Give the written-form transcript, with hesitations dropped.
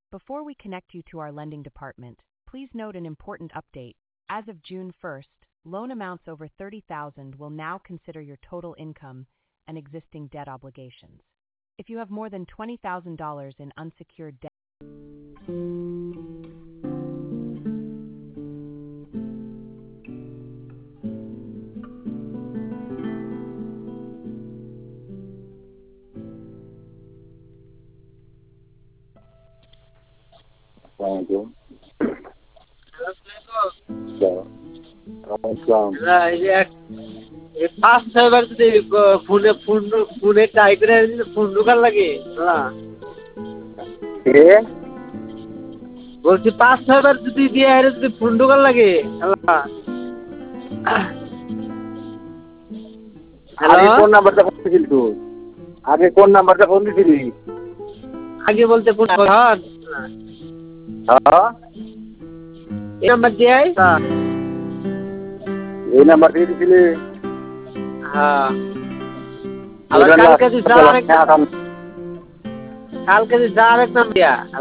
Before we connect you to our lending department, please note an important update. As of June 1st, loan amounts over $30,000 will now consider your total income and existing debt obligations. If you have more than $20,000 in unsecured debt, Assalamualaikum. পাঁচ ছয়বার যদি ফোনে try করে phone ঢোকার লাগে বলছি ৫-৬বার যদি দিয়ে যদি ফোন ঢোকার লাগে আগে কোন নাম্বারটা ফোন দিছিলি তুই? আগে কোন নাম্বারটা ফোন দিছিলি? আগে বলতে কোন হ্যাঁ এই নাম্বার দিয়ে এই নাম্বার দিয়ে দিছিলি? হ্যাঁ আবার কালকে যদি যা আরেক নাম দিয়া